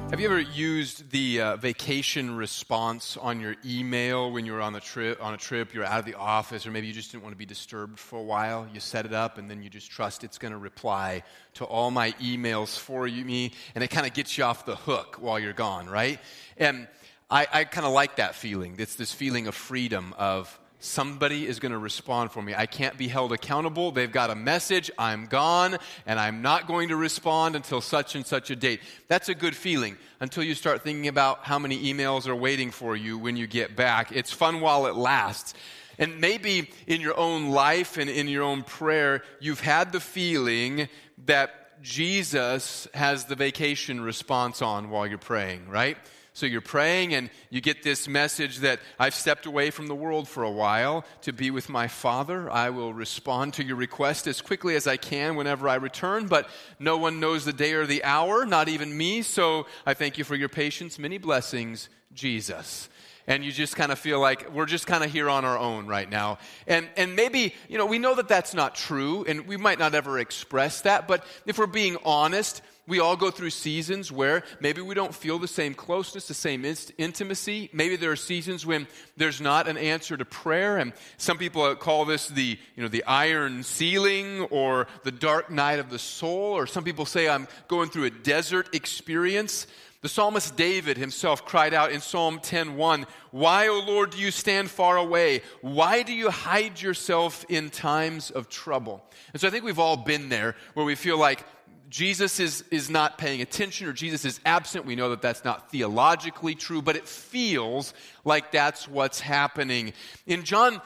Have you ever used the vacation response on your email when you were on a trip, you're out of the office, or maybe you just didn't want to be disturbed for a while? You set it up, and then you just trust it's going to reply to all my emails for me, and it kind of gets you off the hook while you're gone, right? And I kind of like that feeling. It's this feeling of freedom of somebody is going to respond for me. I can't be held accountable. They've got a message. I'm gone, and I'm not going to respond until such and such a date. That's a good feeling until you start thinking about how many emails are waiting for you when you get back. It's fun while it lasts. And maybe in your own life and in your own prayer, you've had the feeling that Jesus has the vacation response on while you're praying, right? So you're praying and you get this message that I've stepped away from the world for a while to be with my Father. I will respond to your request as quickly as I can whenever I return, but no one knows the day or the hour, not even me. So I thank you for your patience. Many blessings, Jesus. And you just kind of feel like we're just kind of here on our own right now. And maybe, we know that that's not true, and we might not ever express that, but if we're being honest, we all go through seasons where maybe we don't feel the same closeness, the same intimacy. Maybe there are seasons when there's not an answer to prayer, and some people call this the iron ceiling or the dark night of the soul, or some people say I'm going through a desert experience. The psalmist David himself cried out in Psalm 10:1, "Why, O Lord, do you stand far away? Why do you hide yourself in times of trouble?" And so I think we've all been there where we feel like Jesus is not paying attention or Jesus is absent. We know that that's not theologically true, but it feels like that's what's happening. In John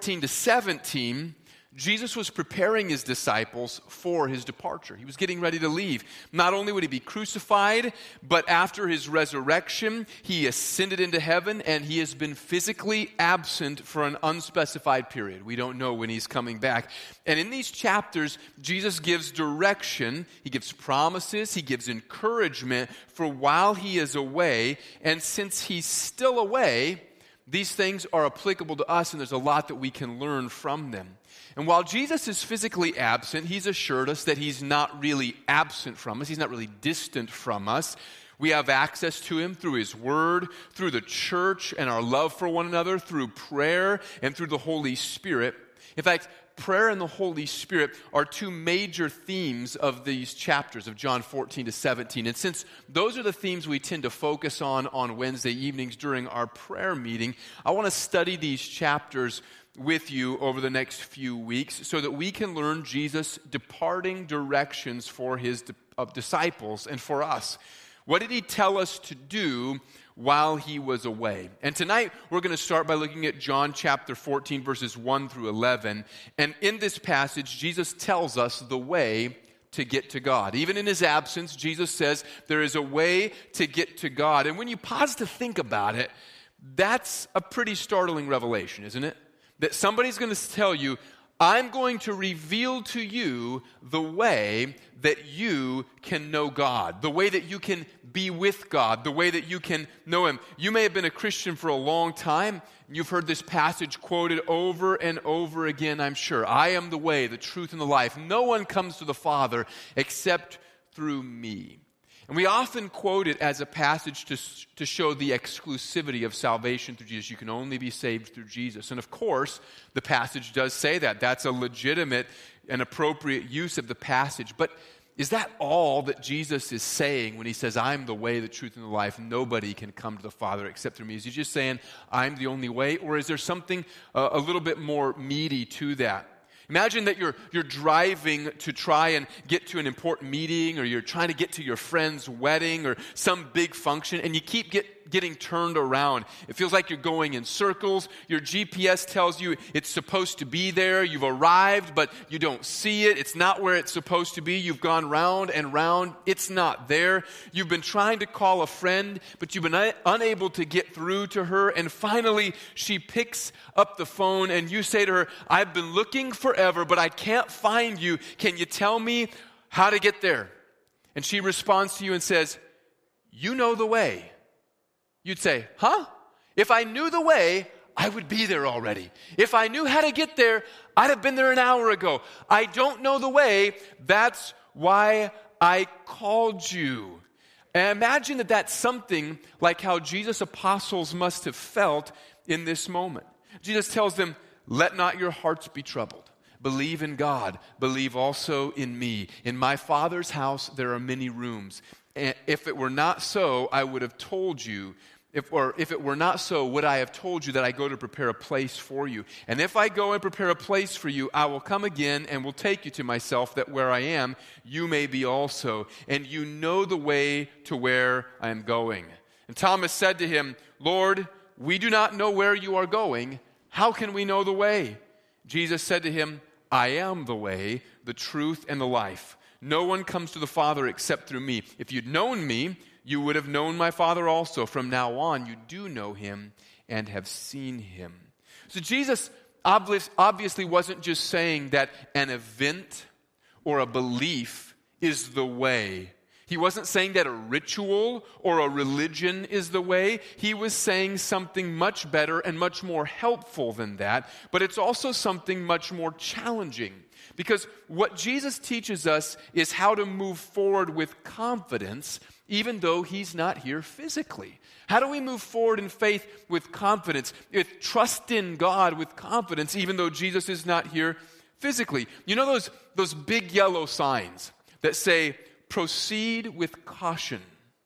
14-17, Jesus was preparing his disciples for his departure. He was getting ready to leave. Not only would he be crucified, but after his resurrection, he ascended into heaven, and he has been physically absent for an unspecified period. We don't know when he's coming back. And in these chapters, Jesus gives direction, he gives promises, he gives encouragement for while he is away. And since he's still away, these things are applicable to us, and there's a lot that we can learn from them. And while Jesus is physically absent, he's assured us that he's not really absent from us. He's not really distant from us. We have access to him through his word, through the church and our love for one another, through prayer and through the Holy Spirit. In fact, prayer and the Holy Spirit are two major themes of these chapters of John 14-17. And since those are the themes we tend to focus on Wednesday evenings during our prayer meeting, I want to study these chapters with you over the next few weeks so that we can learn Jesus' departing directions for his disciples and for us. What did he tell us to do while he was away? And tonight we're going to start by looking at John chapter 14 verses 1-11. And in this passage, Jesus tells us the way to get to God. Even in his absence, Jesus says there is a way to get to God. And when you pause to think about it, that's a pretty startling revelation, isn't it? That somebody's going to tell you, I'm going to reveal to you the way that you can know God, the way that you can be with God, the way that you can know him. You may have been a Christian for a long time. You've heard this passage quoted over and over again, I'm sure. I am the way, the truth, and the life. No one comes to the Father except through me. And we often quote it as a passage to show the exclusivity of salvation through Jesus. You can only be saved through Jesus. And of course, the passage does say that. That's a legitimate and appropriate use of the passage. But is that all that Jesus is saying when he says, I'm the way, the truth, and the life? Nobody can come to the Father except through me. Is he just saying, I'm the only way? Or is there something a little bit more meaty to that? Imagine that you're driving to try and get to an important meeting, or you're trying to get to your friend's wedding or some big function, and you keep getting turned around. It feels like you're going in circles. Your GPS tells you it's supposed to be there. You've arrived, but you don't see it. It's not where it's supposed to be. You've gone round and round. It's not there. You've been trying to call a friend, but you've been unable to get through to her, and finally she picks up the phone, and you say to her, I've been looking forever, but I can't find you. Can you tell me how to get there? And she responds to you and says, you know the way. You'd say, huh? If I knew the way, I would be there already. If I knew how to get there, I'd have been there an hour ago. I don't know the way. That's why I called you. And imagine that that's something like how Jesus' apostles must have felt in this moment. Jesus tells them, let not your hearts be troubled. Believe in God. Believe also in me. In my Father's house there are many rooms. And if it were not so, I would have told you. If it were not so, would I have told you that I go to prepare a place for you? And if I go and prepare a place for you, I will come again and will take you to myself, that where I am, you may be also. And you know the way to where I am going. And Thomas said to him, Lord, we do not know where you are going. How can we know the way? Jesus said to him, I am the way, the truth, and the life. No one comes to the Father except through me. If you'd known me, you would have known my Father also. From now on, you do know him and have seen him. So Jesus obviously wasn't just saying that an event or a belief is the way. He wasn't saying that a ritual or a religion is the way. He was saying something much better and much more helpful than that. But it's also something much more challenging. Because what Jesus teaches us is how to move forward with confidence, even though he's not here physically. How do we move forward in faith with confidence, with trust in God with confidence, even though Jesus is not here physically? You know those big yellow signs that say, proceed with caution.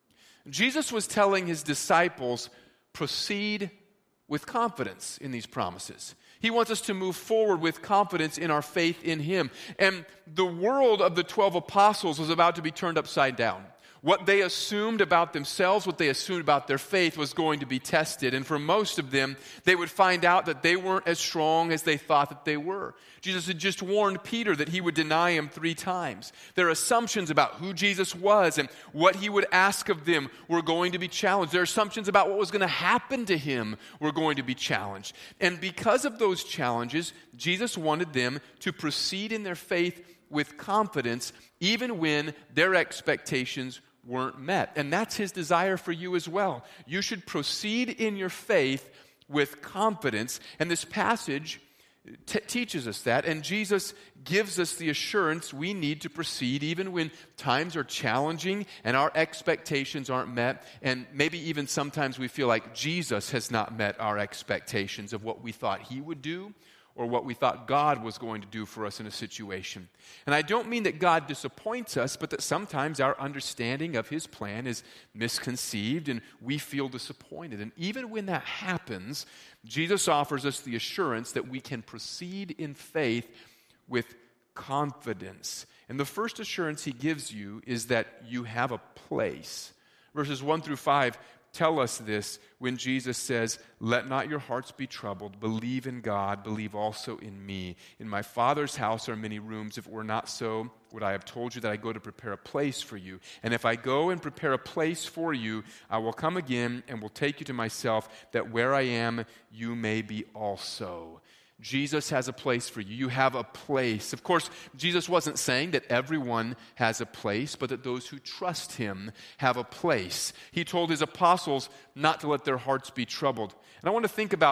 Jesus was telling his disciples, proceed with confidence in these promises. He wants us to move forward with confidence in our faith in him. And the world of the 12 apostles was about to be turned upside down. What they assumed about themselves, what they assumed about their faith was going to be tested. And for most of them, they would find out that they weren't as strong as they thought that they were. Jesus had just warned Peter that he would deny him 3 times. Their assumptions about who Jesus was and what he would ask of them were going to be challenged. Their assumptions about what was going to happen to him were going to be challenged. And because of those challenges, Jesus wanted them to proceed in their faith with confidence, even when their expectations weren't met. And that's his desire for you as well. You should proceed in your faith with confidence. And this passage teaches us that. And Jesus gives us the assurance we need to proceed even when times are challenging and our expectations aren't met. And maybe even sometimes we feel like Jesus has not met our expectations of what we thought he would do, or what we thought God was going to do for us in a situation. And I don't mean that God disappoints us, but that sometimes our understanding of his plan is misconceived and we feel disappointed. And even when that happens, Jesus offers us the assurance that we can proceed in faith with confidence. And the first assurance he gives you is that you have a place. Verses 1 through 5 tell us this when Jesus says, let not your hearts be troubled. Believe in God. Believe also in me. In my Father's house are many rooms. If it were not so, would I have told you that I go to prepare a place for you? And if I go and prepare a place for you, I will come again and will take you to myself, that where I am, you may be also. Jesus has a place for you. You have a place. Of course, Jesus wasn't saying that everyone has a place, but that those who trust him have a place. He told his apostles not to let their hearts be troubled. And I want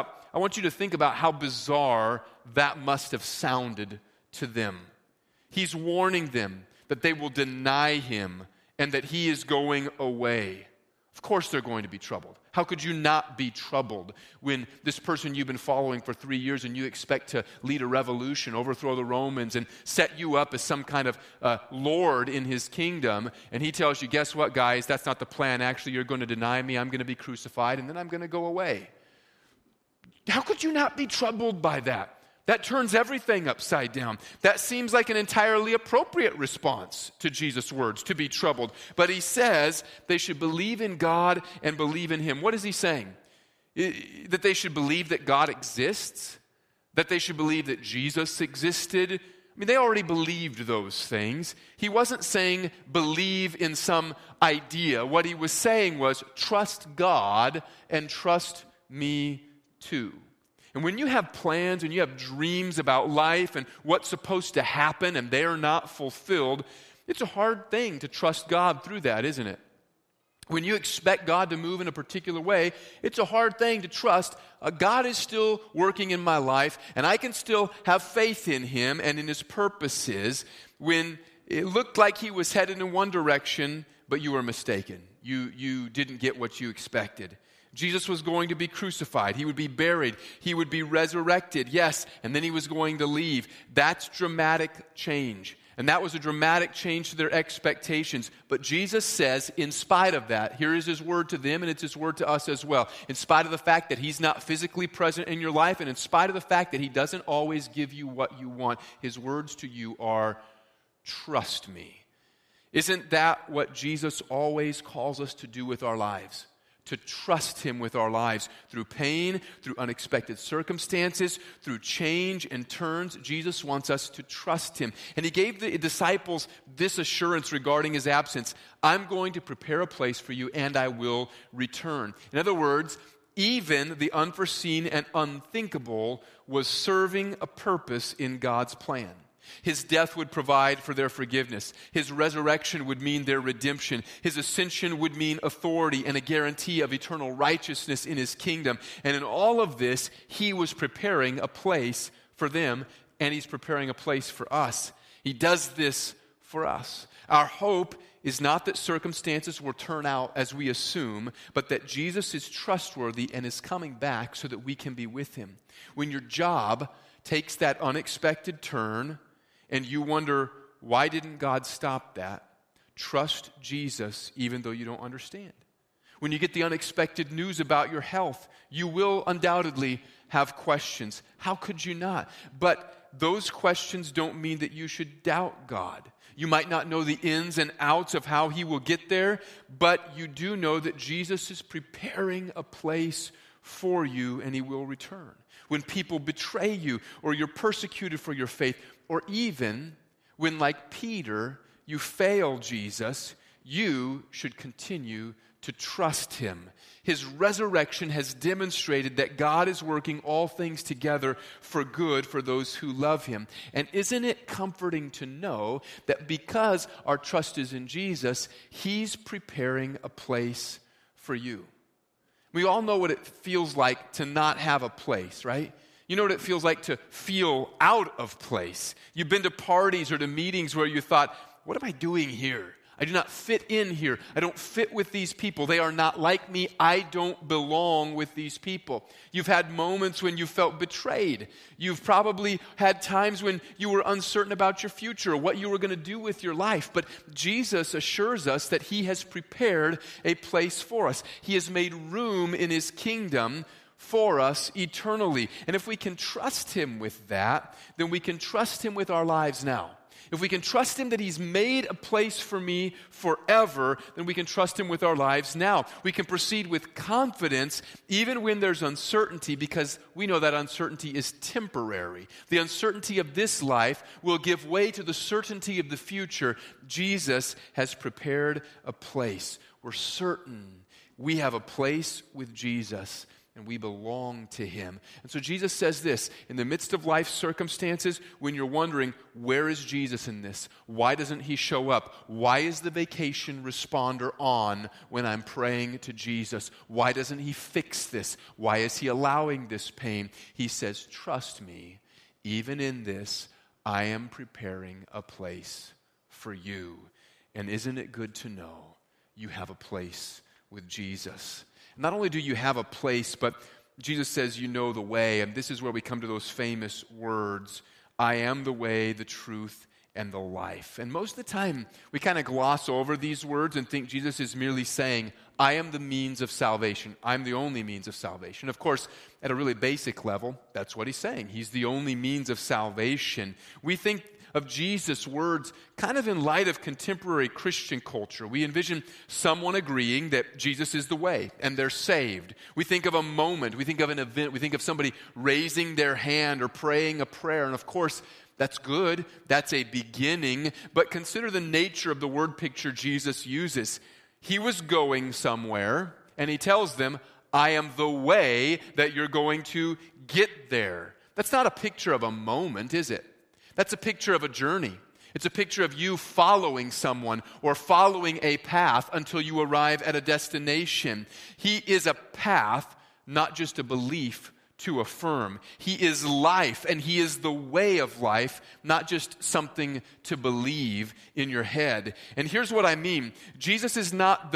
you to think about how bizarre that must have sounded to them. He's warning them that they will deny him and that he is going away. Of course they're going to be troubled. How could you not be troubled when this person you've been following for 3 years and you expect to lead a revolution, overthrow the Romans, and set you up as some kind of lord in his kingdom, and he tells you, guess what, guys, that's not the plan. Actually, you're going to deny me, I'm going to be crucified, and then I'm going to go away. How could you not be troubled by that? That turns everything upside down. That seems like an entirely appropriate response to Jesus' words, to be troubled. But he says they should believe in God and believe in him. What is he saying? That they should believe that God exists? That they should believe that Jesus existed? I mean, they already believed those things. He wasn't saying believe in some idea. What he was saying was trust God and trust me too. And when you have plans and you have dreams about life and what's supposed to happen and they're not fulfilled, it's a hard thing to trust God through that, isn't it? When you expect God to move in a particular way, it's a hard thing to trust. God is still working in my life and I can still have faith in him and in his purposes. When it looked like he was headed in one direction, but you were mistaken. You didn't get what you expected. Jesus was going to be crucified. He would be buried. He would be resurrected, yes, and then he was going to leave. That's dramatic change. And that was a dramatic change to their expectations. But Jesus says, in spite of that, here is his word to them, and it's his word to us as well. In spite of the fact that he's not physically present in your life, and in spite of the fact that he doesn't always give you what you want, his words to you are, trust me. Isn't that what Jesus always calls us to do with our lives? To trust him with our lives through pain, through unexpected circumstances, through change and turns. Jesus wants us to trust him. And he gave the disciples this assurance regarding his absence. I'm going to prepare a place for you and I will return. In other words, even the unforeseen and unthinkable was serving a purpose in God's plan. His death would provide for their forgiveness. His resurrection would mean their redemption. His ascension would mean authority and a guarantee of eternal righteousness in his kingdom. And in all of this, he was preparing a place for them, and he's preparing a place for us. He does this for us. Our hope is not that circumstances will turn out as we assume, but that Jesus is trustworthy and is coming back so that we can be with him. When your job takes that unexpected turn, and you wonder, why didn't God stop that? Trust Jesus even though you don't understand. When you get the unexpected news about your health, you will undoubtedly have questions. How could you not? But those questions don't mean that you should doubt God. You might not know the ins and outs of how he will get there, but you do know that Jesus is preparing a place for you and he will return. When people betray you or you're persecuted for your faith, or even when, like Peter, you fail Jesus, you should continue to trust him. His resurrection has demonstrated that God is working all things together for good for those who love him. And isn't it comforting to know that because our trust is in Jesus, he's preparing a place for you? We all know what it feels like to not have a place, right? You know what it feels like to feel out of place. You've been to parties or to meetings where you thought, what am I doing here? I do not fit in here. I don't fit with these people. They are not like me. I don't belong with these people. You've had moments when you felt betrayed. You've probably had times when you were uncertain about your future, what you were going to do with your life. But Jesus assures us that he has prepared a place for us. He has made room in his kingdom for us eternally. And if we can trust him with that, then we can trust him with our lives now. If we can trust him that he's made a place for me forever, then we can trust him with our lives now. We can proceed with confidence even when there's uncertainty, because we know that uncertainty is temporary. The uncertainty of this life will give way to the certainty of the future. Jesus has prepared a place. We're certain we have a place with Jesus, and we belong to him. And so Jesus says this, in the midst of life circumstances, when you're wondering, where is Jesus in this? Why doesn't he show up? Why is the vacation responder on when I'm praying to Jesus? Why doesn't he fix this? Why is he allowing this pain? He says, trust me, even in this, I am preparing a place for you. And isn't it good to know you have a place with Jesus? Not only do you have a place, but Jesus says you know the way, and this is where we come to those famous words, I am the way, the truth, and the life. And most of the time, we kind of gloss over these words and think Jesus is merely saying, I am the means of salvation. I'm the only means of salvation. Of course, at a really basic level, that's what he's saying. He's the only means of salvation. We think of Jesus' words kind of in light of contemporary Christian culture. We envision someone agreeing that Jesus is the way and they're saved. We think of a moment, we think of an event, we think of somebody raising their hand or praying a prayer. And of course, that's good, that's a beginning, but consider the nature of the word picture Jesus uses. He was going somewhere and he tells them, I am the way that you're going to get there. That's not a picture of a moment, is it? That's a picture of a journey. It's a picture of you following someone or following a path until you arrive at a destination. He is a path, not just a belief, to affirm. He is life, and he is the way of life, not just something to believe in your head. And here's what I mean. Jesus is not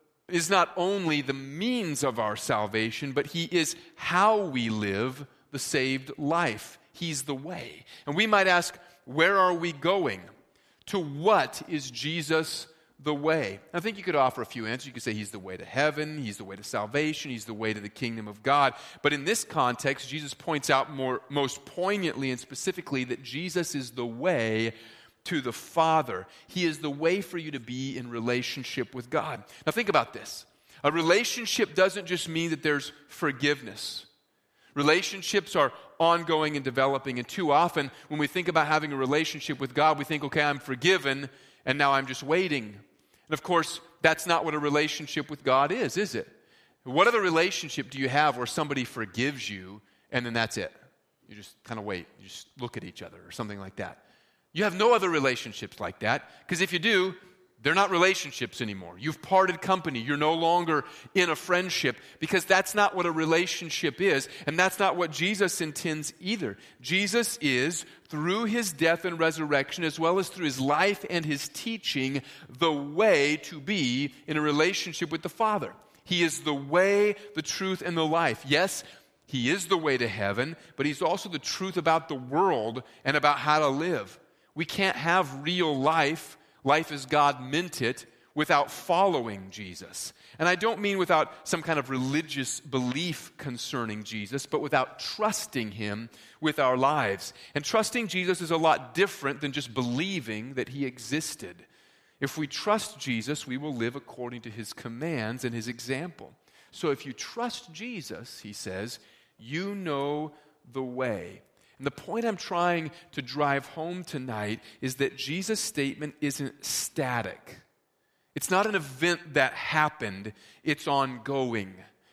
only the means of our salvation, but he is how we live the saved life. He's the way. And we might ask, where are we going? To what is Jesus the way? I think you could offer a few answers. You could say he's the way to heaven, he's the way to salvation, he's the way to the kingdom of God. But in this context, Jesus points out most poignantly and specifically that Jesus is the way to the Father. He is the way for you to be in relationship with God. Now think about this. A relationship doesn't just mean that there's forgiveness. Relationships are ongoing and developing, and too often when we think about having a relationship with God, we think, okay, I'm forgiven, and now I'm just waiting. And of course, that's not what a relationship with God is it? What other relationship do you have where somebody forgives you, and then that's it? You just kind of wait. You just look at each other or something like that. You have no other relationships like that, because if you do, they're not relationships anymore. You've parted company. You're no longer in a friendship, because that's not what a relationship is, and that's not what Jesus intends either. Jesus is, through his death and resurrection, as well as through his life and his teaching, the way to be in a relationship with the Father. He is the way, the truth, and the life. Yes, he is the way to heaven, but he's also the truth about the world and about how to live. We can't have real life as God meant it, without following Jesus. And I don't mean without some kind of religious belief concerning Jesus, but without trusting him with our lives. And trusting Jesus is a lot different than just believing that he existed. If we trust Jesus, we will live according to his commands and his example. So if you trust Jesus, he says, you know the way. And the point I'm trying to drive home tonight is that Jesus' statement isn't static. It's not an event that happened. It's ongoing.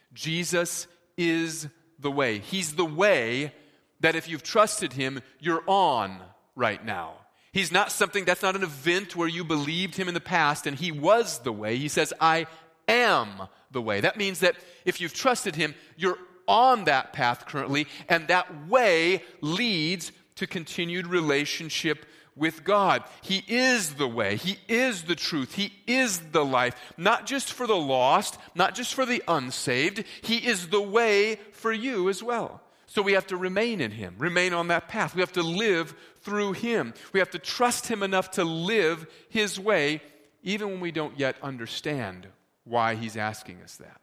Jesus is the way. He's the way that if you've trusted him, you're on right now. He's not something, that's not an event where you believed him in the past and he was the way. He says, I am the way. That means that if you've trusted him, you're on that path currently, and that way leads to continued relationship with God. He is the way. He is the truth. He is the life. Not just for the lost, not just for the unsaved. He is the way for you as well. So we have to remain in him, remain on that path. We have to live through him. We have to trust him enough to live his way, even when we don't yet understand why he's asking us that.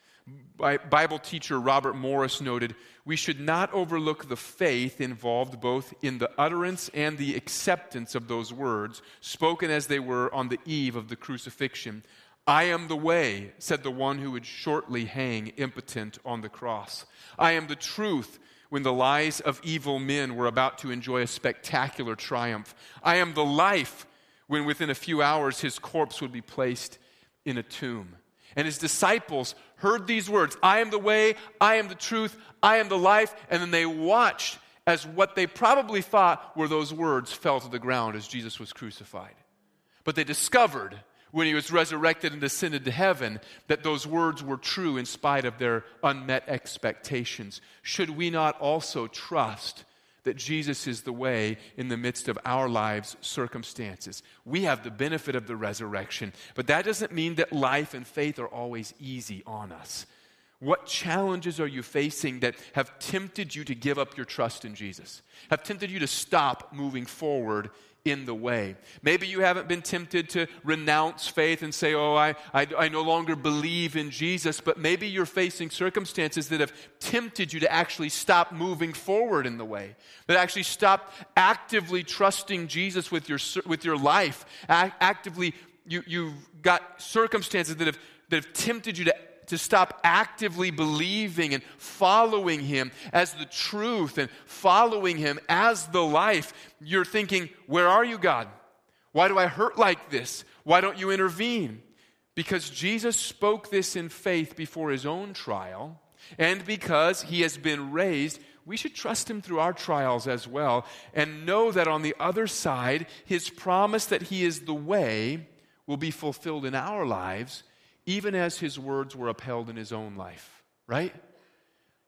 Bible teacher Robert Morris noted, we should not overlook the faith involved both in the utterance and the acceptance of those words, spoken as they were on the eve of the crucifixion. I am the way, said the one who would shortly hang impotent on the cross. I am the truth, when the lies of evil men were about to enjoy a spectacular triumph. I am the life, when within a few hours his corpse would be placed in a tomb. And his disciples heard these words, I am the way, I am the truth, I am the life, and then they watched as what they probably thought were those words fell to the ground as Jesus was crucified. But they discovered when he was resurrected and ascended to heaven that those words were true in spite of their unmet expectations. Should we not also trust that Jesus is the way in the midst of our lives' circumstances? We have the benefit of the resurrection, but that doesn't mean that life and faith are always easy on us. What challenges are you facing that have tempted you to give up your trust in Jesus? Have tempted you to stop moving forward in the way? Maybe you haven't been tempted to renounce faith and say, I no longer believe in Jesus, but maybe you're facing circumstances that have tempted you to actually stop moving forward in the way, that actually stop actively trusting Jesus with your life. Actively, you've got circumstances that have tempted you to stop actively believing and following him as the truth and following him as the life. You're thinking, where are you, God? Why do I hurt like this? Why don't you intervene? Because Jesus spoke this in faith before his own trial, and because he has been raised, we should trust him through our trials as well, and know that on the other side, his promise that he is the way will be fulfilled in our lives, even as his words were upheld in his own life, right?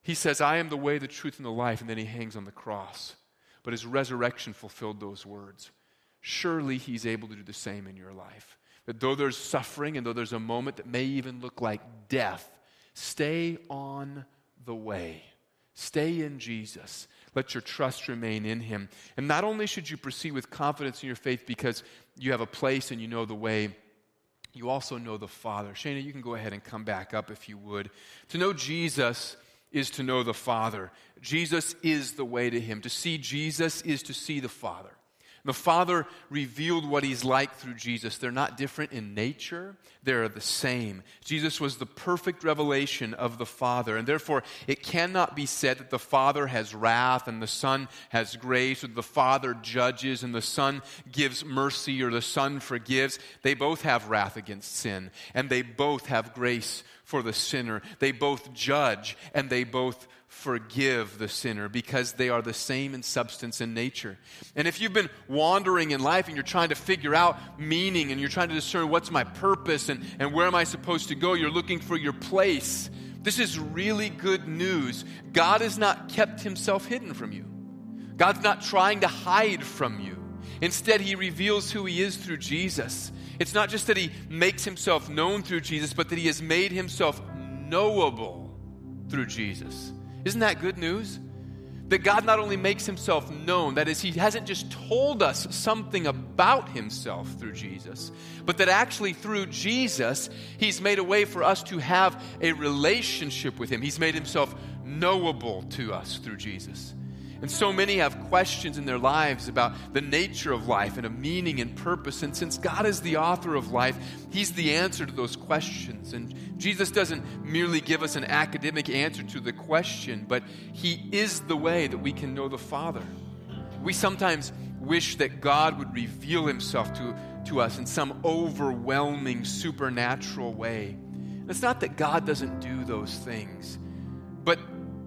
He says, I am the way, the truth, and the life, and then he hangs on the cross. But his resurrection fulfilled those words. Surely he's able to do the same in your life. That though there's suffering and though there's a moment that may even look like death, stay on the way. Stay in Jesus. Let your trust remain in him. And not only should you proceed with confidence in your faith because you have a place and you know the way, you also know the Father. Shana, you can go ahead and come back up if you would. To know Jesus is to know the Father. Jesus is the way to him. To see Jesus is to see the Father. The Father revealed what he's like through Jesus. They're not different in nature. They're the same. Jesus was the perfect revelation of the Father, and therefore it cannot be said that the Father has wrath and the Son has grace, or the Father judges and the Son gives mercy, or the Son forgives. They both have wrath against sin, and they both have grace for the sinner. They both judge, and they both forgive the sinner because they are the same in substance and nature. And if you've been wandering in life and you're trying to figure out meaning and you're trying to discern what's my purpose and where am I supposed to go, you're looking for your place, this is really good news. God has not kept himself hidden from you. God's not trying to hide from you. Instead, he reveals who he is through Jesus. It's not just that he makes himself known through Jesus, but that he has made himself knowable through Jesus. Isn't that good news? That God not only makes himself known, that is, he hasn't just told us something about himself through Jesus, but that actually through Jesus, he's made a way for us to have a relationship with him. He's made himself knowable to us through Jesus. And so many have questions in their lives about the nature of life and of meaning and purpose. And since God is the author of life, he's the answer to those questions. And Jesus doesn't merely give us an academic answer to the question, but he is the way that we can know the Father. We sometimes wish that God would reveal himself to us in some overwhelming supernatural way. And it's not that God doesn't do those things, but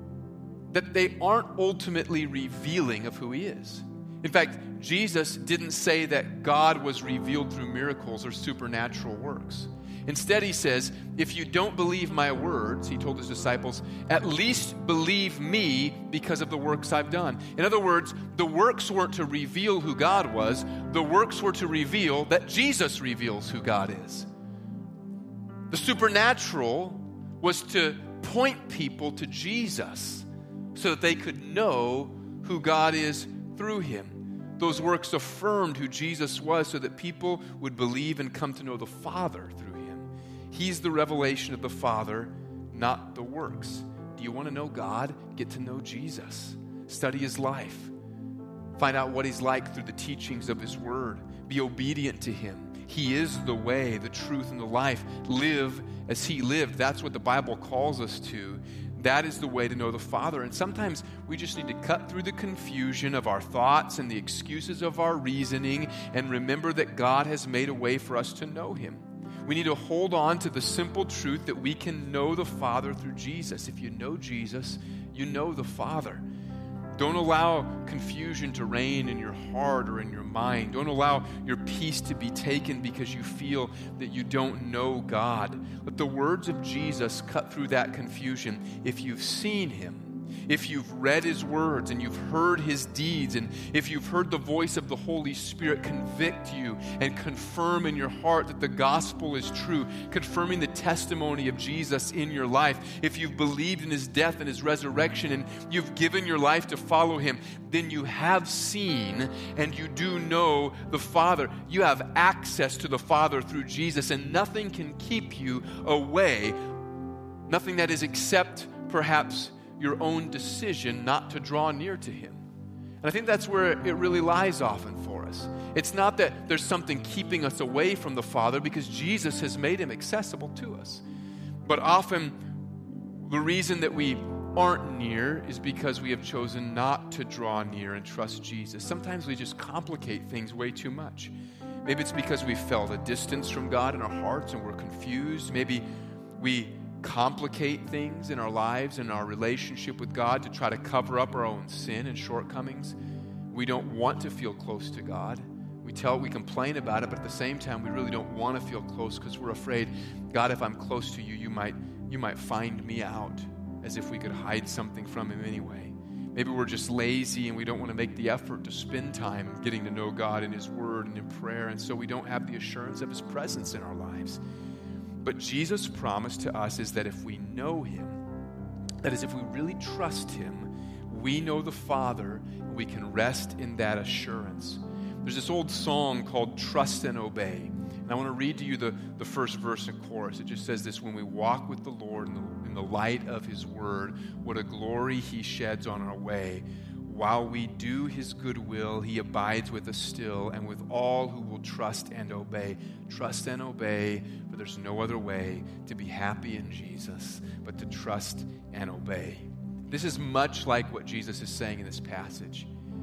that they aren't ultimately revealing of who he is. In fact, Jesus didn't say that God was revealed through miracles or supernatural works. Instead, he says, if you don't believe my words, he told his disciples, at least believe me because of the works I've done. In other words, the works weren't to reveal who God was. The works were to reveal that Jesus reveals who God is. The supernatural was to point people to Jesus, so that they could know who God is through him. Those works affirmed who Jesus was so that people would believe and come to know the Father through him. He's the revelation of the Father, not the works. Do you want to know God? Get to know Jesus. Study his life. Find out what he's like through the teachings of his word. Be obedient to him. He is the way, the truth, and the life. Live as he lived. That's what the Bible calls us to. That is the way to know the Father. And sometimes we just need to cut through the confusion of our thoughts and the excuses of our reasoning and remember that God has made a way for us to know him. We need to hold on to the simple truth that we can know the Father through Jesus. If you know Jesus, you know the Father. Don't allow confusion to reign in your heart or in your mind. Don't allow your peace to be taken because you feel that you don't know God. Let the words of Jesus cut through that confusion. If you've seen him, if you've read his words and you've heard his deeds, and if you've heard the voice of the Holy Spirit convict you and confirm in your heart that the gospel is true, confirming the testimony of Jesus in your life, if you've believed in his death and his resurrection and you've given your life to follow him, then you have seen and you do know the Father. You have access to the Father through Jesus, and nothing can keep you away. Nothing that is except perhaps your own decision not to draw near to him. And I think that's where it really lies often for us. It's not that there's something keeping us away from the Father because Jesus has made him accessible to us. But often the reason that we aren't near is because we have chosen not to draw near and trust Jesus. Sometimes we just complicate things way too much. Maybe it's because we felt a distance from God in our hearts and we're confused. Maybe we complicate things in our lives and our relationship with God to try to cover up our own sin and shortcomings. We don't want to feel close to God. We complain about it, but at the same time, we really don't want to feel close because we're afraid, God, if I'm close to you, you might find me out. as if we could hide something from him anyway. Maybe we're just lazy and we don't want to make the effort to spend time getting to know God in his word and in prayer, and so we don't have the assurance of his presence in our lives. But Jesus' promise to us is that if we know him, that is, if we really trust him, we know the Father, and we can rest in that assurance. There's this old song called Trust and Obey. And I want to read to you the first verse and chorus. It just says this: when we walk with the Lord in the light of his word, what a glory he sheds on our way. While we do his good will, he abides with us still, and with all who will trust and obey. Trust and obey, for there's no other way to be happy in Jesus but to trust and obey. This is much like what Jesus is saying in this passage.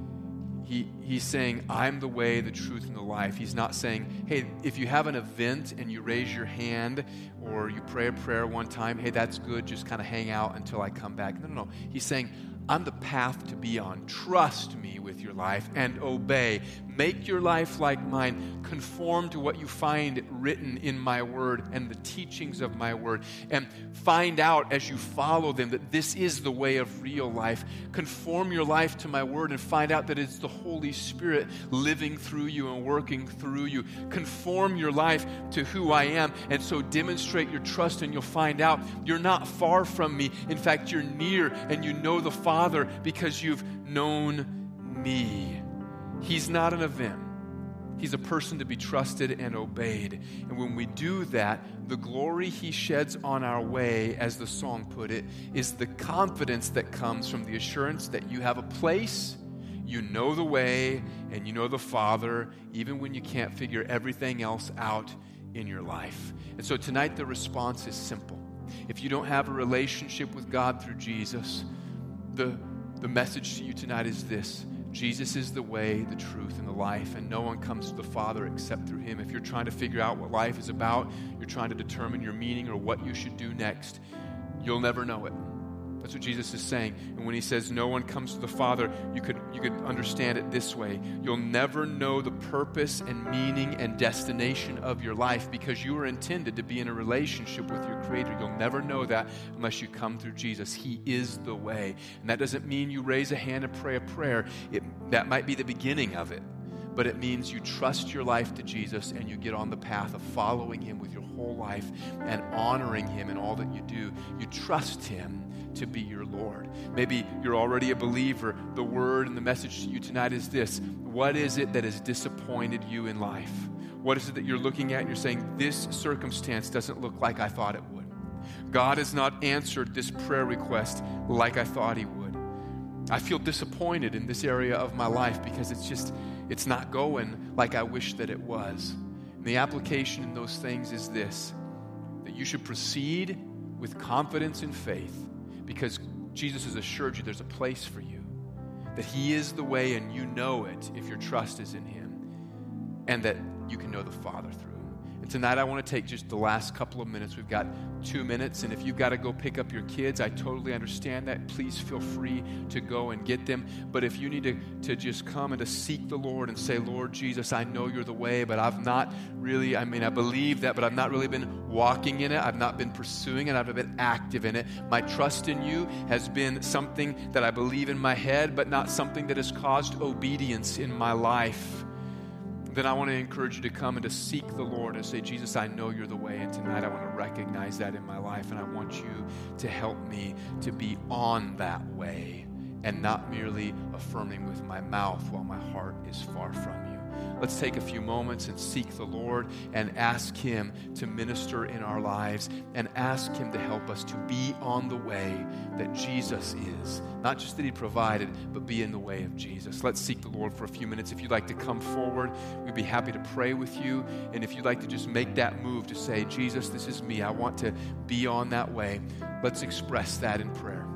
He's saying, I'm the way, the truth, and the life. He's not saying, hey, if you have an event and you raise your hand or you pray a prayer one time, hey, that's good, just kind of hang out until I come back. No. He's saying, I'm the path to be on. Trust me with your life and obey. Make your life like mine. Conform to what you find written in my word and the teachings of my word. And find out as you follow them that this is the way of real life. Conform your life to my word and find out that it's the Holy Spirit living through you and working through you. Conform your life to who I am, and so demonstrate your trust, and you'll find out you're not far from me. In fact, you're near, and you know the Father because you've known me. He's not an event. He's a person to be trusted and obeyed. And when we do that, the glory he sheds on our way, as the song put it, is the confidence that comes from the assurance that you have a place, you know the way, and you know the Father, even when you can't figure everything else out in your life. And so tonight the response is simple. If you don't have a relationship with God through Jesus, the message to you tonight is this: Jesus is the way, the truth, and the life, and no one comes to the Father except through him. If you're trying to figure out what life is about, you're trying to determine your meaning or what you should do next, you'll never know it. That's what Jesus is saying. And when he says no one comes to the Father, you could understand it this way: you'll never know the purpose and meaning and destination of your life, because you are intended to be in a relationship with your Creator. You'll never know that unless you come through Jesus. He is the way. And that doesn't mean you raise a hand and pray a prayer. That might be the beginning of it. But it means you trust your life to Jesus and you get on the path of following him with your whole life and honoring him in all that you do. You trust him to be your Lord. Maybe you're already a believer. The word and the message to you tonight is this: what is it that has disappointed you in life? What is it that you're looking at and you're saying, this circumstance doesn't look like I thought it would? God has not answered this prayer request like I thought he would. I feel disappointed in this area of my life because it's not going like I wish that it was. And the application in those things is this: that you should proceed with confidence and faith, because Jesus has assured you there's a place for you, that he is the way and you know it if your trust is in him, and that you can know the Father through him. And tonight I want to take just the last couple of minutes. We've got 2 minutes, and if you've got to go pick up your kids, I totally understand that. Please feel free to go and get them. But if you need to just come and to seek the Lord and say, Lord Jesus, I know you're the way, but I've not really, I believe that, but I've not really been walking in it. I've not been pursuing it. I've not been active in it. My trust in you has been something that I believe in my head, but not something that has caused obedience in my life. Then I want to encourage you to come and to seek the Lord and say, Jesus, I know you're the way, and tonight I want to recognize that in my life, and I want you to help me to be on that way and not merely affirming with my mouth while my heart is far from you. Let's take a few moments and seek the Lord and ask him to minister in our lives, and ask him to help us to be on the way that Jesus is. Not just that he provided, but be in the way of Jesus. Let's seek the Lord for a few minutes. If you'd like to come forward, we'd be happy to pray with you. And if you'd like to just make that move to say, Jesus, this is me, I want to be on that way, let's express that in prayer.